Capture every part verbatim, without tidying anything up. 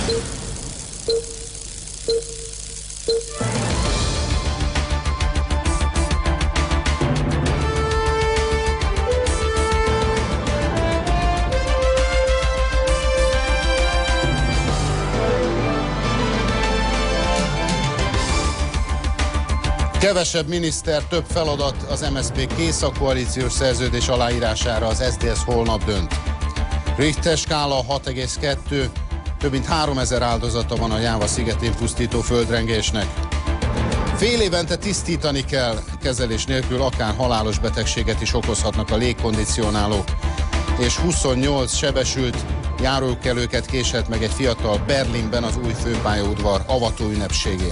Kevesebb miniszter, több feladat, az em es zé pé kész a koalíciós szerződés aláírására, az es zé dé es holnap dönt. Richter skála hat egész kettő, több mint háromezer áldozata van a Jáva szigetén pusztító földrengésnek. Fél évente tisztítani kell, kezelés nélkül akár halálos betegséget is okozhatnak a légkondicionálók. És huszonnyolc sebesült, járókelőket késett meg egy fiatal Berlinben az új főpályaudvar avató ünnepségén.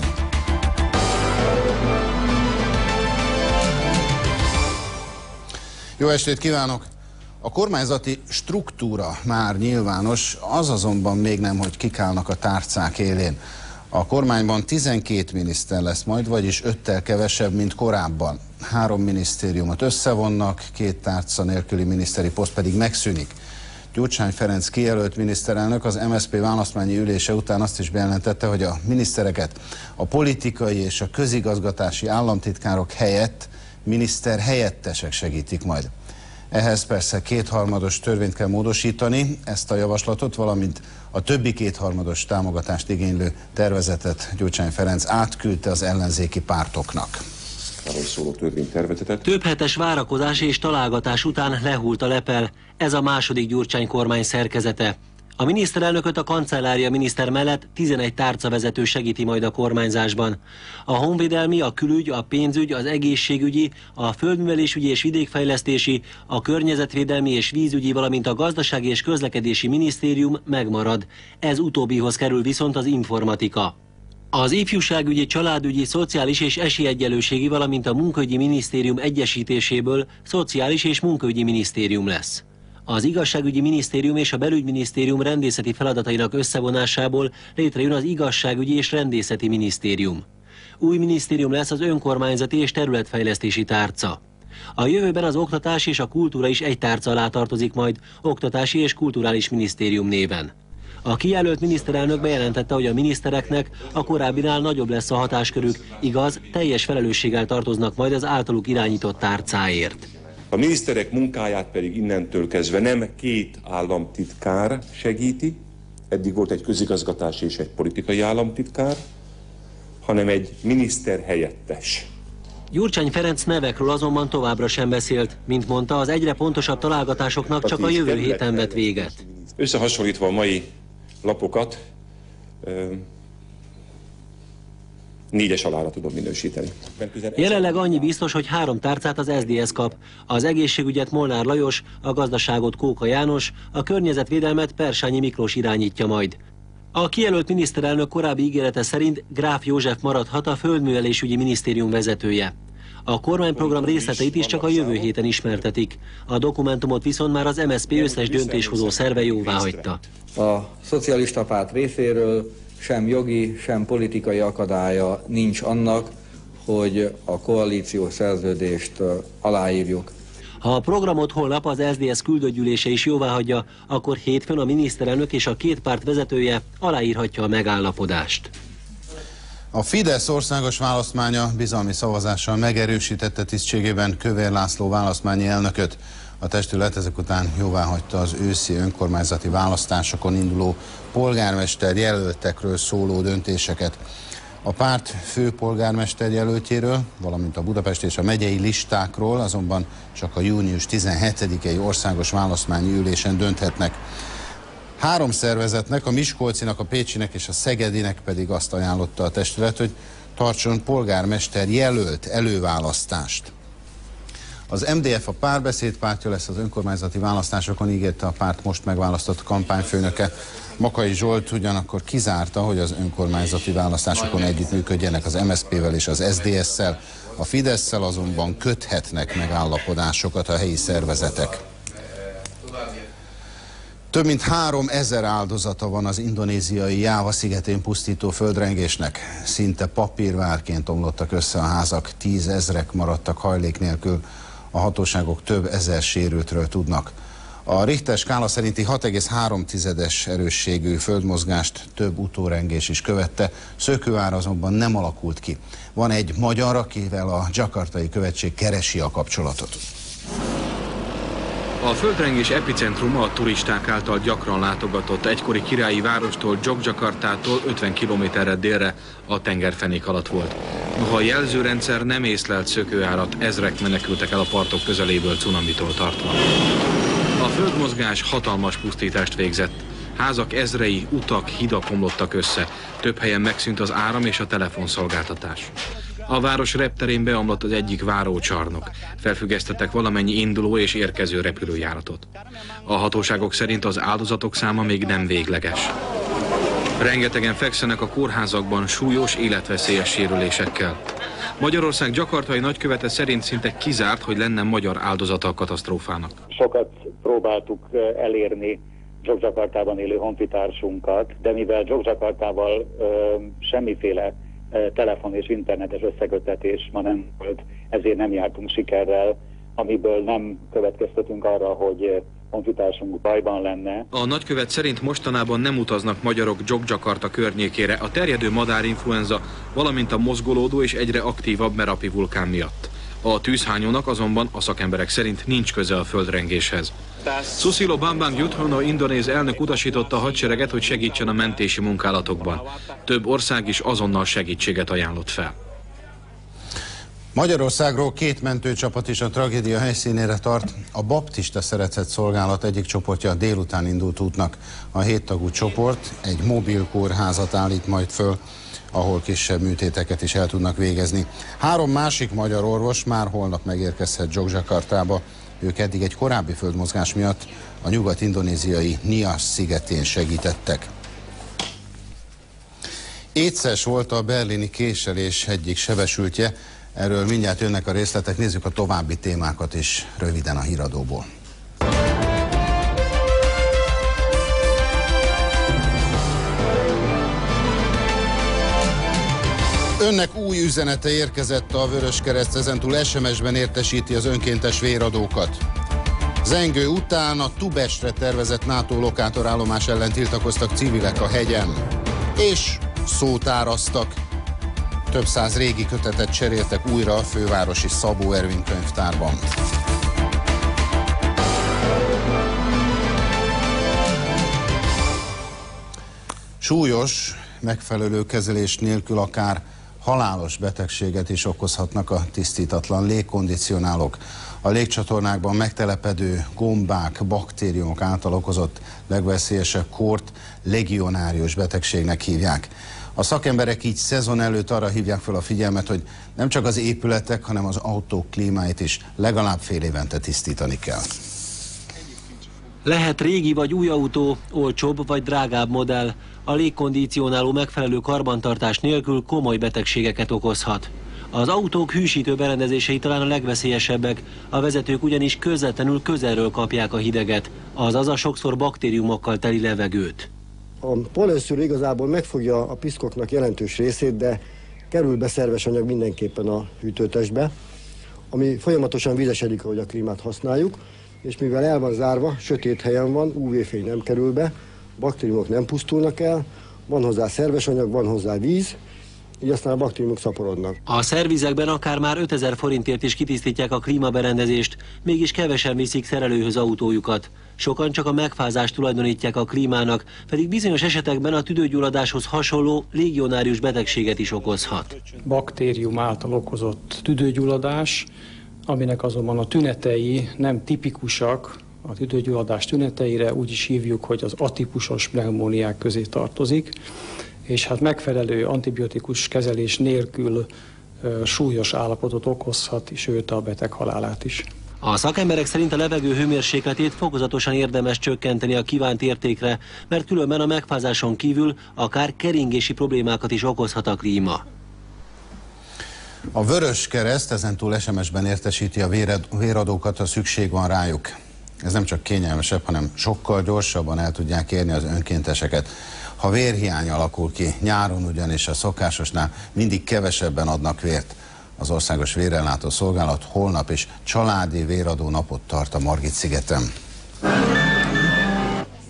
Jó estét kívánok! A kormányzati struktúra már nyilvános, az azonban még nem, hogy kik állnak a tárcák élén. A kormányban tizenkét miniszter lesz majd, vagyis öttel kevesebb, mint korábban. Három minisztériumot összevonnak, két tárca nélküli miniszteri poszt pedig megszűnik. Gyurcsány Ferenc kijelölt miniszterelnök az em es zé pé választmányi ülése után azt is bejelentette, hogy a minisztereket a politikai és a közigazgatási államtitkárok helyett miniszter helyettesek segítik majd. Ehhez persze kétharmados törvényt kell módosítani, ezt a javaslatot, valamint a többi kétharmados támogatást igénylő tervezetet Gyurcsány Ferenc átküldte az ellenzéki pártoknak. Szóló törvénytervezetet. Több hetes várakozás és találgatás után lehult a lepel. Ez a második Gyurcsány kormány szerkezete. A miniszterelnököt a kancellária miniszter mellett tizenegy tárcavezető segíti majd a kormányzásban. A honvédelmi, a külügy, a pénzügy, az egészségügyi, a földművelésügyi és vidékfejlesztési, a környezetvédelmi és vízügyi, valamint a gazdasági és közlekedési minisztérium megmarad. Ez utóbbihoz kerül viszont az informatika. Az ifjúságügyi, családügyi, szociális és esélyegyenlőségi, valamint a munkaügyi minisztérium egyesítéséből szociális és munkaügyi minisztérium lesz. Az igazságügyi minisztérium és a belügyminisztérium rendészeti feladatainak összevonásából létrejön az igazságügyi és rendészeti minisztérium. Új minisztérium lesz az önkormányzati és területfejlesztési tárca. A jövőben az oktatás és a kultúra is egy tárca alá tartozik majd, oktatási és kulturális minisztérium néven. A kijelölt miniszterelnök bejelentette, hogy a minisztereknek a korábbinál nagyobb lesz a hatáskörük, igaz, teljes felelősséggel tartoznak majd az általuk irányított tárcáért. A miniszterek munkáját pedig innentől kezdve nem két államtitkár segíti, eddig volt egy közigazgatási és egy politikai államtitkár, hanem egy miniszter helyettes. Gyurcsány Ferenc nevekről azonban továbbra sem beszélt. Mint mondta, az egyre pontosabb találgatásoknak csak a jövő héten vet véget. Összehasonlítva a mai lapokat, négyes alára tudom minősíteni. Jelenleg annyi biztos, hogy három tárcát az es zé dé es kap. Az egészségügyet Molnár Lajos, a gazdaságot Kóka János, a környezetvédelmet Persányi Miklós irányítja majd. A kijelölt miniszterelnök korábbi ígérete szerint Gráf József maradhat a földművelésügyi minisztérium vezetője. A kormányprogram részleteit is csak a jövő héten ismertetik. A dokumentumot viszont már az em es zé pé összes döntéshozó szerve jóváhagyta. A szocialista párt részéről sem jogi, sem politikai akadálya nincs annak, hogy a koalíciós szerződést aláírjuk. Ha a programot holnap az es zé dé es küldőgyűlése is jóváhagyja, akkor hétfőn a miniszterelnök és a két párt vezetője aláírhatja a megállapodást. A Fidesz országos választmánya bizalmi szavazással megerősítette tisztségében Kövér László választmányi elnököt. A testület ezek után jóváhagyta az őszi önkormányzati választásokon induló polgármester jelöltekről szóló döntéseket. A párt főpolgármester jelöltjéről, valamint a Budapest és a megyei listákról azonban csak a június tizenhetedikei országos választmányi ülésen dönthetnek. Három szervezetnek, a Miskolcinak, a Pécsinek és a Szegedinek pedig azt ajánlotta a testület, hogy tartson polgármester jelölt előválasztást. Az em dé ef a Párbeszéd pártja lesz az önkormányzati választásokon, ígérte a párt most megválasztott kampányfőnöke. Makai Zsolt ugyanakkor kizárta, hogy az önkormányzati választásokon együttműködjenek az em es zé pével és az es zé dé es-szel, a Fidesszel azonban köthetnek megállapodásokat a helyi szervezetek. Több mint három ezer áldozata van az indonéziai Jáva szigetén pusztító földrengésnek. Szinte papírvárként omlottak össze a házak, tízezrek maradtak hajlék nélkül. A hatóságok több ezer sérültről tudnak. A Richter skála szerinti hat egész három tizedes erősségű földmozgást több utórengés is követte, szökőár azonban nem alakult ki. Van egy magyar, akivel a dzsakartai követség keresi a kapcsolatot. A földrengés epicentruma a turisták által gyakran látogatott egykori királyi várostól, Dzsokdzsakartától ötven kilométerre délre a tengerfenék alatt volt. Noha a jelzőrendszer nem észlelt szökőárat, ezrek menekültek el a partok közeléből cunamitól tartva. A földmozgás hatalmas pusztítást végzett. Házak ezrei, utak, hidak omlottak össze. Több helyen megszűnt az áram és a telefonszolgáltatás. A város repterén beomlott az egyik várócsarnok. Felfüggesztettek valamennyi induló és érkező repülőjáratot. A hatóságok szerint az áldozatok száma még nem végleges. Rengetegen fekszenek a kórházakban súlyos, életveszélyes sérülésekkel. Magyarország dzsakartai nagykövete szerint szinte kizárt, hogy lenne magyar áldozata a katasztrófának. Sokat próbáltuk elérni Dzsokdzsakartában élő honfitársunkat, de mivel Dzsokdzsakartával semmiféle telefon és internetes összeköttetés ma nem volt, ezért nem jártunk sikerrel, amiből nem következtetünk arra, hogy honfitársunk bajban lenne. A nagykövet szerint mostanában nem utaznak magyarok Dzsokdzsakarta környékére a terjedő madárinfluenza, valamint a mozgolódó és egyre aktívabb Merapi vulkán miatt. A tűzhányónak azonban a szakemberek szerint nincs köze a földrengéshez. Susilo Bambang Yudhoyono indonéz elnök utasította a hadsereget, hogy segítsen a mentési munkálatokban. Több ország is azonnal segítséget ajánlott fel. Magyarországról két mentőcsapat is a tragédia helyszínére tart. A baptista szeretett szolgálat egyik csoportja délután indult útnak. A héttagú csoport egy mobil kórházat állít majd föl, ahol kisebb műtéteket is el tudnak végezni. Három másik magyar orvos már holnap megérkezhet Dzsokdzsakartába. Ők eddig egy korábbi földmozgás miatt a nyugat-indonéziai Nias szigetén segítettek. Éces volt a berlini késelés egyik sebesültje. Erről mindjárt jönnek a részletek, nézzük a további témákat is röviden a híradóból. Önnek új üzenete érkezett a Vöröskereszt, ezentúl es em es-ben értesíti az önkéntes véradókat. Zengő után a Tubestre tervezett NATO lokátorállomás ellen tiltakoztak civilek a hegyen. És szótáraztak. Több száz régi kötetet cseréltek újra a fővárosi Szabó Ervin könyvtárban. Súlyos, megfelelő kezelés nélkül akár halálos betegséget is okozhatnak a tisztítatlan légkondicionálók. A légcsatornákban megtelepedő gombák, baktériumok által okozott legveszélyesebb kórt legionárius betegségnek hívják. A szakemberek így szezon előtt arra hívják fel a figyelmet, hogy nem csak az épületek, hanem az autók klímáit is legalább fél évente tisztítani kell. Lehet régi vagy új autó, olcsóbb vagy drágább modell. A légkondicionáló megfelelő karbantartás nélkül komoly betegségeket okozhat. Az autók hűsítő berendezései talán a legveszélyesebbek, a vezetők ugyanis közvetlenül közelről kapják a hideget, azaz a sokszor baktériumokkal teli levegőt. A polenszűrő igazából megfogja a piszkoknak jelentős részét, de kerül be szerves anyag mindenképpen a hűtőtestbe, ami folyamatosan vizesedik, ahogy a klímát használjuk, és mivel el van zárva, sötét helyen van, ú vé-fény nem kerül be, baktériumok nem pusztulnak el, van hozzá szerves anyag, van hozzá víz, így aztán a baktériumok szaporodnak. A szervizekben akár már ötezer forintért is kitisztítják a klímaberendezést, mégis kevesen viszik szerelőhöz autójukat. Sokan csak a megfázást tulajdonítják a klímának, pedig bizonyos esetekben a tüdőgyulladáshoz hasonló légionárius betegséget is okozhat. Baktérium által okozott tüdőgyulladás, aminek azonban a tünetei nem tipikusak a tüdőgyulladás tüneteire, úgy is hívjuk, hogy az atípusos pneumóniák közé tartozik, és hát megfelelő antibiotikus kezelés nélkül ö, súlyos állapotot okozhat, sőt a beteg halálát is. A szakemberek szerint a levegő hőmérsékletét fokozatosan érdemes csökkenteni a kívánt értékre, mert különben a megfázáson kívül akár keringési problémákat is okozhat a klíma. A Vöröskereszt ezentúl es em es-ben értesíti a véradókat, ha szükség van rájuk. Ez nem csak kényelmesebb, hanem sokkal gyorsabban el tudják érni az önkénteseket. Ha vérhiány alakul ki, nyáron ugyanis a szokásosnál mindig kevesebben adnak vért. Az Országos Vérellátó Szolgálat holnap is családi véradó napot tart a Margit-szigeten.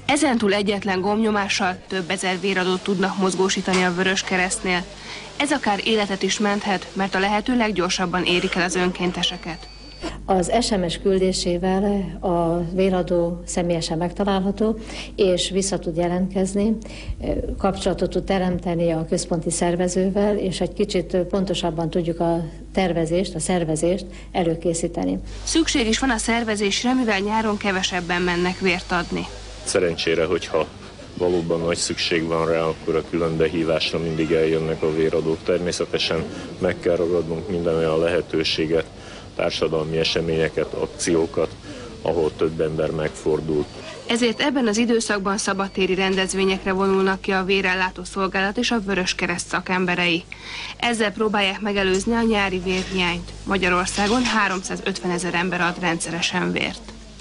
Ezentúl egyetlen gombnyomással több ezer véradót tudnak mozgósítani a Vöröskeresztnél. Ez akár életet is menthet, mert a lehető leggyorsabban érik el az önkénteseket. Az es em es küldésével a véradó személyesen megtalálható, és vissza tud jelentkezni, kapcsolatot tud teremteni a központi szervezővel, és egy kicsit pontosabban tudjuk a tervezést, a szervezést előkészíteni. Szükség is van a szervezésre, mivel nyáron kevesebben mennek vért adni. Szerencsére, hogyha valóban nagy szükség van rá, akkor a külön behívásra mindig eljönnek a véradók. Természetesen meg kell ragadnunk minden olyan lehetőséget, társadalmi eseményeket, akciókat, ahol több ember megfordult. Ezért ebben az időszakban szabadtéri rendezvényekre vonulnak ki a vérellátó szolgálat és a Vöröskereszt szakemberei. Ezzel próbálják megelőzni a nyári vérhiányt. Magyarországon háromszázötven ezer ember ad rendszeresen vért.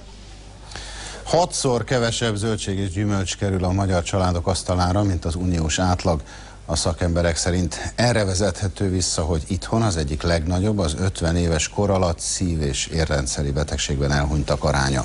Hatszor kevesebb zöldség és gyümölcs kerül a magyar családok asztalára, mint az uniós átlag. A szakemberek szerint erre vezethető vissza, hogy itthon az egyik legnagyobb az ötven éves kor alatt szív- és érrendszeri betegségben elhunytak aránya.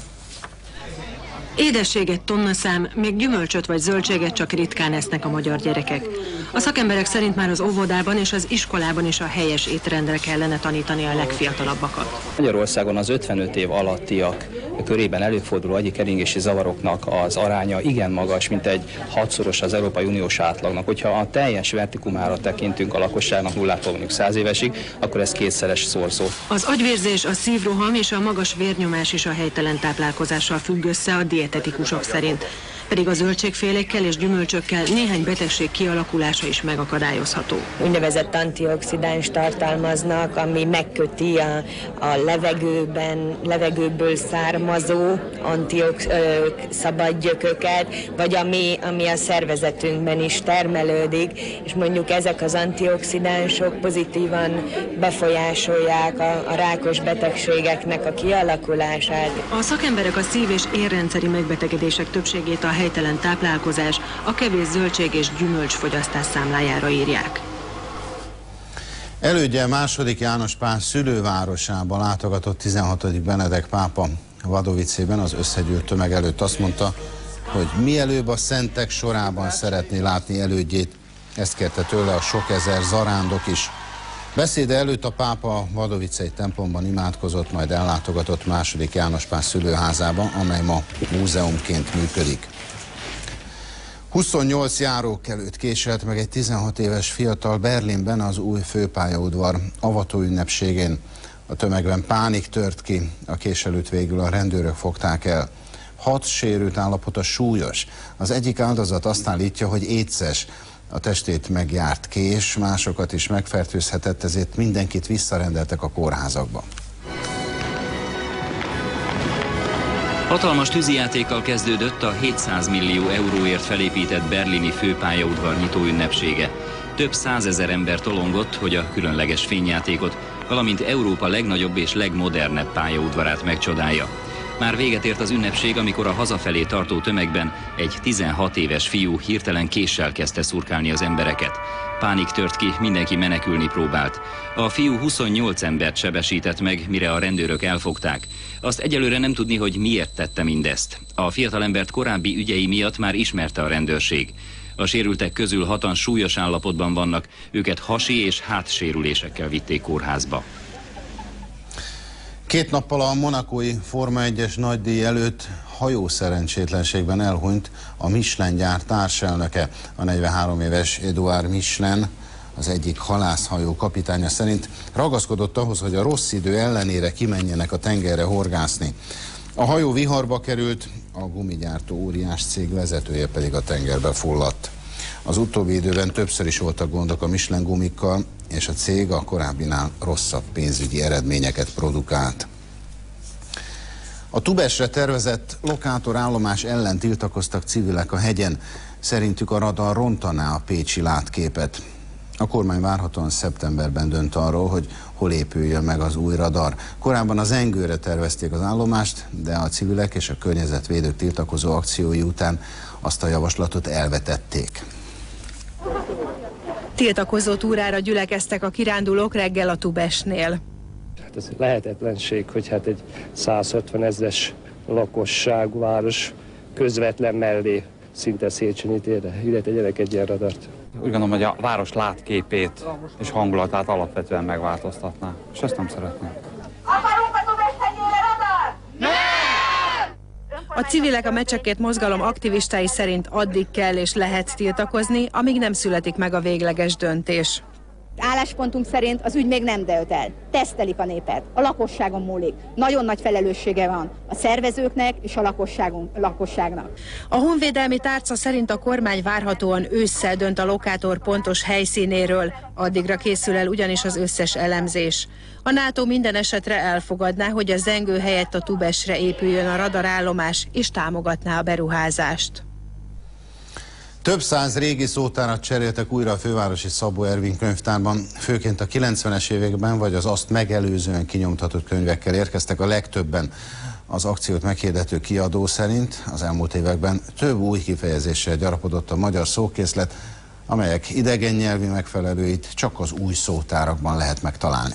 Édességet, tonnaszám, még gyümölcsöt vagy zöldséget csak ritkán esznek a magyar gyerekek. A szakemberek szerint már az óvodában és az iskolában is a helyes étrendre kellene tanítani a legfiatalabbakat. Magyarországon az ötvenöt év alattiak körében előforduló agyikeringési zavaroknak az aránya igen magas, mint egy hatszoros az Európai Uniós átlagnak. Hogyha a teljes vertikumára tekintünk a lakosságnak nullától mondjuk száz évesig, akkor ez kétszeres szorzó. Az agyvérzés, a szívroham és a magas vérnyomás is a helytelen táplálkozással függ össze a dietetikusok szerint. Pedig a zöldségfélékkel és gyümölcsökkel néhány betegség kialakulása is megakadályozható. Úgynevezett antioxidáns tartalmaznak, ami megköti a, a levegőben, levegőből származó antiox, ö, szabad gyököket, vagy ami, ami a szervezetünkben is termelődik, és mondjuk ezek az antioxidánsok pozitívan befolyásolják a, a rákos betegségeknek a kialakulását. A szakemberek a szív- és érrendszeri megbetegedések többségét a helytelen táplálkozás, a kevés zöldség és gyümölcs fogyasztás számlájára írják. Elődje második János Pál szülővárosába látogatott tizenhatodik Benedek pápa. Vadovicében az összegyűlt tömeg előtt azt mondta, hogy mielőbb a szentek sorában szeretné látni elődjét. Ezt kérte tőle a sok ezer zarándok is. Beszéde előtt a pápa a vadovicei templomban imádkozott, majd ellátogatott második János Pál szülőházába, amely ma múzeumként működik. huszonnyolc járókelőt késelt meg egy tizenhat éves fiatal Berlinben az új főpályaudvar avatóünnepségén. A tömegben pánik tört ki, a késelőt végül a rendőrök fogták el. Hat sérült állapota súlyos. Az egyik áldozat azt állítja, hogy étszes. A testét megjárt kés, másokat is megfertőzhetett, ezért mindenkit visszarendeltek a kórházakba. Hatalmas tűzijátékkal kezdődött a hétszáz millió euróért felépített berlini főpályaudvar nyitóünnepsége. Több százezer ember tolongott, hogy a különleges fényjátékot, valamint Európa legnagyobb és legmodernebb pályaudvarát megcsodálja. Már véget ért az ünnepség, amikor a hazafelé tartó tömegben egy tizenhat éves fiú hirtelen késsel kezdte szurkálni az embereket. Pánik tört ki, mindenki menekülni próbált. A fiú huszonnyolc embert sebesített meg, mire a rendőrök elfogták. Azt egyelőre nem tudni, hogy miért tette mindezt. A fiatalembert korábbi ügyei miatt már ismerte a rendőrség. A sérültek közül hatan súlyos állapotban vannak, őket hasi és hátsérülésekkel vitték kórházba. Két nappal a monakói Forma egyes nagydíj előtt hajószerencsétlenségben elhunyt a Michelin gyár társelnöke. A negyvenhárom éves Edouard Michelin, az egyik halászhajó kapitánya szerint ragaszkodott ahhoz, hogy a rossz idő ellenére kimenjenek a tengerre horgászni. A hajó viharba került, a gumigyártó óriás cég vezetője pedig a tengerbe fulladt. Az utóbbi időben többször is voltak gondok a Michelin gumikkal, és a cég a korábbinál rosszabb pénzügyi eredményeket produkált. A Tubesre tervezett lokátorállomás ellen tiltakoztak civilek a hegyen. Szerintük a radar rontaná a pécsi látképet. A kormány várhatóan szeptemberben dönt arról, hogy hol épüljön meg az új radar. Korábban az Engőre tervezték az állomást, de a civilek és a környezetvédők tiltakozó akciói után azt a javaslatot elvetették. Tiltakozó túrára gyülekeztek a kirándulók reggel a Tubesnél. Hát ez lehetetlenség, hogy hát egy százötven ezres lakosságú város közvetlen mellé, szinte Széchenyi térre, ide tegyenek egy ilyen radart. Úgy gondolom, hogy a város látképét és hangulatát alapvetően megváltoztatná, és ezt nem szeretném. A civilek a Mecsekért mozgalom aktivistái szerint addig kell és lehet tiltakozni, amíg nem születik meg a végleges döntés. Álláspontunk szerint az ügy még nem dőlt el. Tesztelik a népet, a lakosságon múlik. Nagyon nagy felelőssége van a szervezőknek és a lakosságnak. A honvédelmi tárca szerint a kormány várhatóan ősszel dönt a lokátor pontos helyszínéről, addigra készül el ugyanis az összes elemzés. A NATO minden esetre elfogadná, hogy a Zengő helyett a Tubesre épüljön a radarállomás, és támogatná a beruházást. Több száz régi szótárat cseréltek újra a fővárosi Szabó Ervin könyvtárban, főként a kilencvenes években vagy az azt megelőzően kinyomtatott könyvekkel érkeztek a legtöbben. Az akciót meghirdető kiadó szerint az elmúlt években több új kifejezéssel gyarapodott a magyar szókészlet, amelyek idegen nyelvi megfelelőit csak az új szótárakban lehet megtalálni.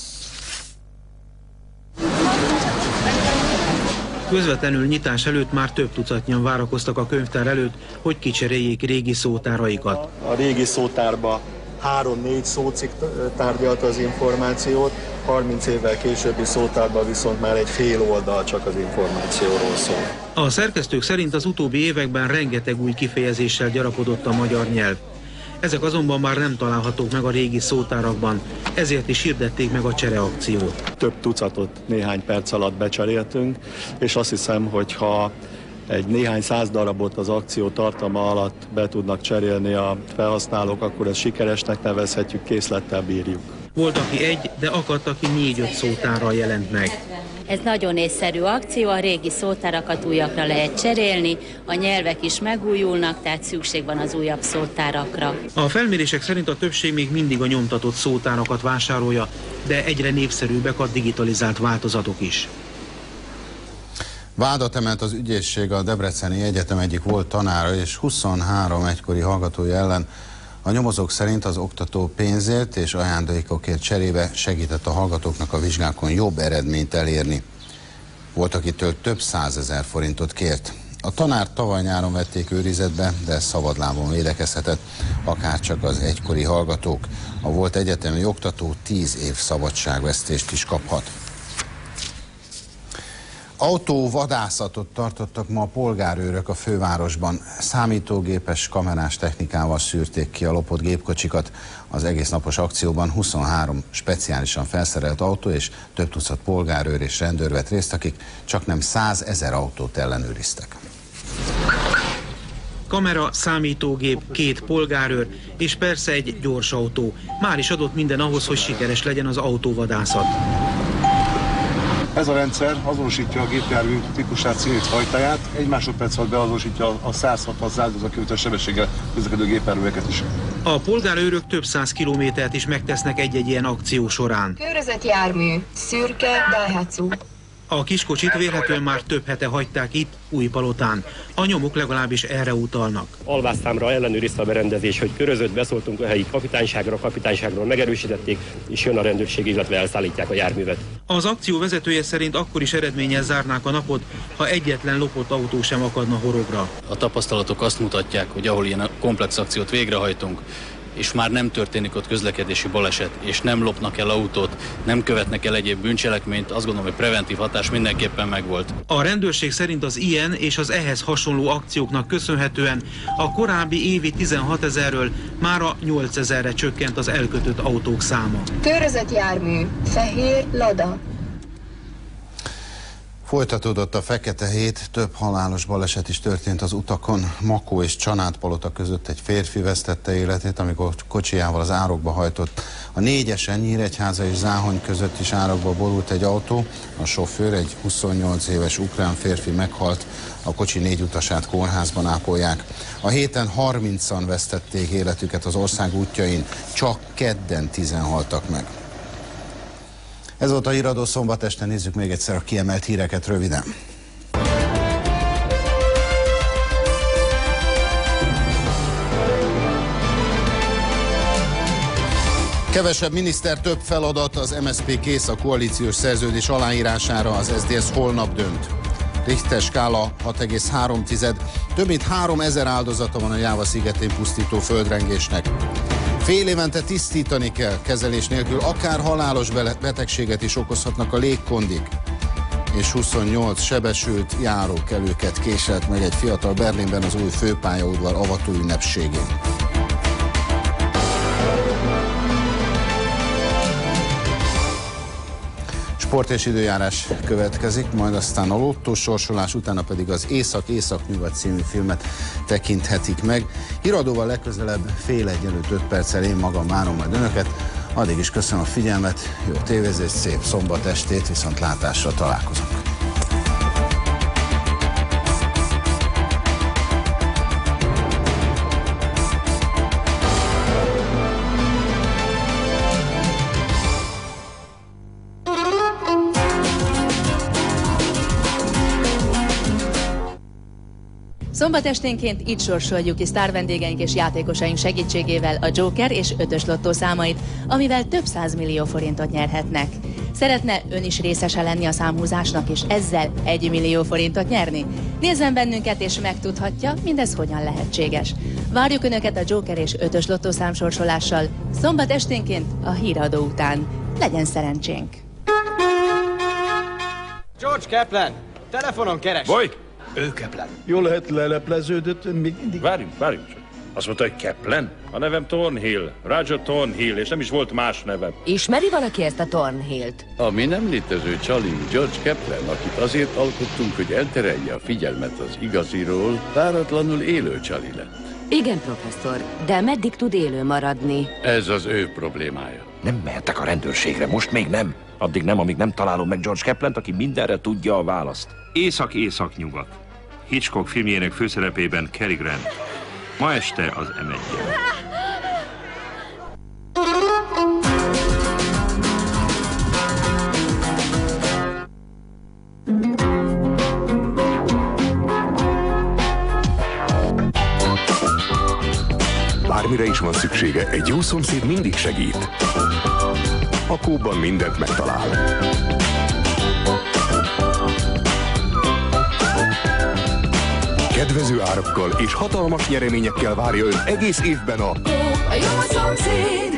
Közvetlenül nyitás előtt már több tucatnyian várakoztak a könyvtár előtt, hogy kicseréljék régi szótáraikat. A régi szótárba három-négy szócikk tárgyalta az információt, harminc évvel későbbi szótárban viszont már egy fél oldal csak az információról szól. A szerkesztők szerint az utóbbi években rengeteg új kifejezéssel gyarapodott a magyar nyelv. Ezek azonban már nem találhatók meg a régi szótárakban, ezért is hirdették meg a csereakciót. Több tucatot néhány perc alatt becseréltünk, és azt hiszem, hogy ha egy néhány száz darabot az akció tartalma alatt be tudnak cserélni a felhasználók, akkor ezt sikeresnek nevezhetjük, készlettel bírjuk. Volt, aki egy, de akadt, aki négy-öt szótárral jelent meg. Ez nagyon észszerű akció, a régi szótárakat újakra lehet cserélni, a nyelvek is megújulnak, tehát szükség van az újabb szótárakra. A felmérések szerint a többség még mindig a nyomtatott szótárakat vásárolja, de egyre népszerűbbek a digitalizált változatok is. Vádat emelt az ügyészség a Debreceni Egyetem egyik volt tanára és huszonhárom egykori hallgatója ellen. A nyomozók szerint az oktató pénzért és ajándékokért cserébe segített a hallgatóknak a vizsgákon jobb eredményt elérni. Volt, akitől több százezer forintot kért. A tanárt tavaly nyáron vették őrizetbe, de szabadlábon védekezhetett, akárcsak az egykori hallgatók. A volt egyetemi oktató tíz év szabadságvesztést is kaphat. Autóvadászatot tartottak ma a polgárőrök a fővárosban. Számítógépes kamerás technikával szűrték ki a lopott gépkocsikat. Az egész napos akcióban huszonhárom speciálisan felszerelt autó és több tucat polgárőr és rendőr vett részt, akik csaknem százezer autót ellenőriztek. Kamera, számítógép, két polgárőr és persze egy gyors autó. Már is adott minden ahhoz, hogy sikeres legyen az autóvadászat. Ez a rendszer azonosítja a gépjármű típusát, színét, fajtáját, egy másodperc alatt beazonosítja a száz hatvan kilométeres sebességgel közlekedő gépjárműveket is. A polgárőrök több száz kilométert is megtesznek egy-egy ilyen akció során. Körözött jármű, szürke Daihatsu. A kiskocsit vélhetően már több hete hagyták itt, Újpalotán. A nyomok legalábbis erre utalnak. Alvásszámra ellenőrizte a berendezés, hogy körözött, beszóltunk a helyi kapitányságra, a kapitányságról megerősítették, és jön a rendőrség, illetve elszállítják a járművet. Az akció vezetője szerint akkor is eredménnyel zárnák a napot, ha egyetlen lopott autó sem akadna horogra. A tapasztalatok azt mutatják, hogy ahol ilyen komplex akciót végrehajtunk, és már nem történik ott közlekedési baleset, és nem lopnak el autót, nem követnek el egyéb bűncselekményt, azt gondolom, hogy preventív hatás mindenképpen megvolt. A rendőrség szerint az ilyen és az ehhez hasonló akcióknak köszönhetően a korábbi évi tizenhatezerről mára nyolcezerre csökkent az elkötött autók száma. Körözött jármű, fehér Lada. Folytatódott a fekete hét, több halálos baleset is történt az utakon. Makó és Csanádpalota között egy férfi vesztette életét, amikor kocsijával az árokba hajtott. A négyesen Nyíregyháza és Záhony között is árokba borult egy autó. A sofőr, egy huszonnyolc éves ukrán férfi meghalt, a kocsi négy utasát kórházban ápolják. A héten harmincan vesztették életüket az ország útjain, csak kedden tizen haltak meg. Ez volt a Híradó szombat este, nézzük még egyszer a kiemelt híreket röviden. Kevesebb miniszter, több feladat, az em es zé pé kész a koalíciós szerződés aláírására, az es zé dé es holnap dönt. Richter skála hat egész három. Több mint háromezer áldozata van a Jáva szigetén pusztító földrengésnek. Fél évente tisztítani kell, kezelés nélkül akár halálos betegséget is okozhatnak a légkondik. És huszonnyolc sebesült járókelőket késelt meg egy fiatal Berlinben az új főpályaudvar avató ünnepségén. Sport és időjárás következik, majd aztán a lottó sorsolás, utána pedig az Észak-Észak-Nyugat című filmet tekinthetik meg. Híradóval legközelebb fél egy előtt öt perccel én magam várom majd önöket. Addig is köszönöm a figyelmet, jó tévézést, szép szombat estét, viszont látásra találkozunk. Szombat esténként itt sorsoljuk ki sztárvendégeink és játékosaink segítségével a Joker és ötös lottó számait, amivel több százmillió forintot nyerhetnek. Szeretne ön is részese lenni a számhúzásnak, és ezzel egy millió forintot nyerni? Nézzen bennünket, és megtudhatja, mindez hogyan lehetséges. Várjuk Önöket a Joker és ötös lottó számsorsolással szombat esténként a híradó után. Legyen szerencsénk! George Kaplan! Telefonon keres! Boly! Ő Kaplan. Jól lehet lelepleződött, ön még mindig... Várjunk, várjunk csak. Azt mondta, hogy Kaplan? A nevem Thornhill, Roger Thornhill, és nem is volt más nevem. Ismeri valaki ezt a Thornhillt? Ami nem létező csali, George Kaplan, akit azért alkottunk, hogy elterelje a figyelmet az igaziról, páratlanul élő csali lett. Igen, professzor, de meddig tud élő maradni? Ez az ő problémája. Nem mehetek a rendőrségre, most még nem. Addig nem, amíg nem találom meg George Kaplant, aki mindenre tudja a választ. Észak-Észak-Nyugat. Hitchcock filmjének főszerepében Cary Grant. Ma este az em egyen. Bármire is van szüksége, egy jó szomszéd mindig segít. A Coopban mindent megtalál. Kedvező árakkal és hatalmas nyereményekkel várja ön egész évben a... A jó szomszéd!